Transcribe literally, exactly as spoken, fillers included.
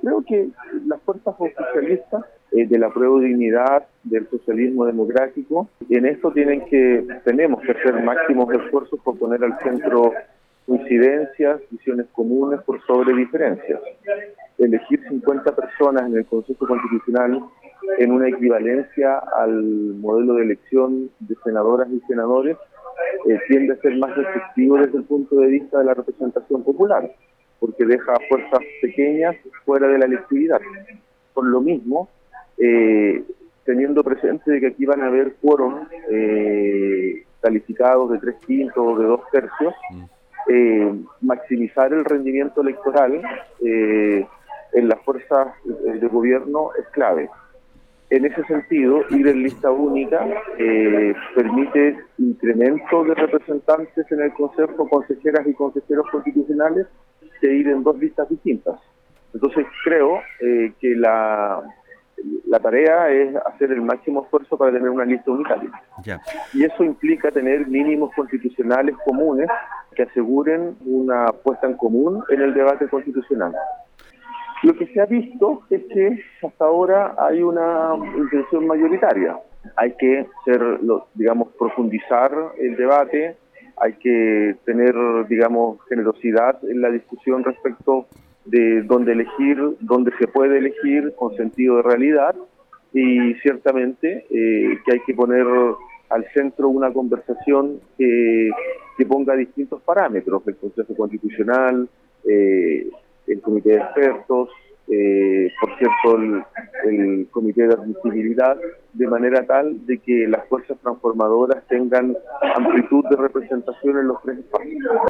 creo que las fuerzas oficialistas eh, de la prueba de dignidad, del socialismo democrático, en esto tienen que, tenemos que hacer máximos esfuerzos por poner al centro coincidencias, visiones comunes por sobre diferencias. Elegir cincuenta personas en el Consejo Constitucional en una equivalencia al modelo de elección de senadoras y senadores eh, tiende a ser más efectivo desde el punto de vista de la representación popular, porque deja a fuerzas pequeñas fuera de la electividad. Por lo mismo, eh, teniendo presente de que aquí van a haber quórum eh, calificados de tres quintos o de dos tercios, eh, maximizar el rendimiento electoral eh, en las fuerzas de gobierno es clave. En ese sentido, ir en lista única eh, permite incremento de representantes en el Consejo, consejeras y consejeros constitucionales, que ir en dos listas distintas. Entonces creo eh, que la, la tarea es hacer el máximo esfuerzo para tener una lista unitaria. Ya. Y eso implica tener mínimos constitucionales comunes que aseguren una puesta en común en el debate constitucional. Lo que se ha visto es que hasta ahora hay una intención mayoritaria. Hay que ser, digamos, profundizar el debate, hay que tener, digamos, generosidad en la discusión respecto de dónde elegir, dónde se puede elegir con sentido de realidad, y ciertamente eh, que hay que poner al centro una conversación que, que ponga distintos parámetros, el Consejo Constitucional, eh, el comité de expertos, eh, por cierto el, el comité de admisibilidad, de manera tal de que las fuerzas transformadoras tengan amplitud de representación en los tres espacios.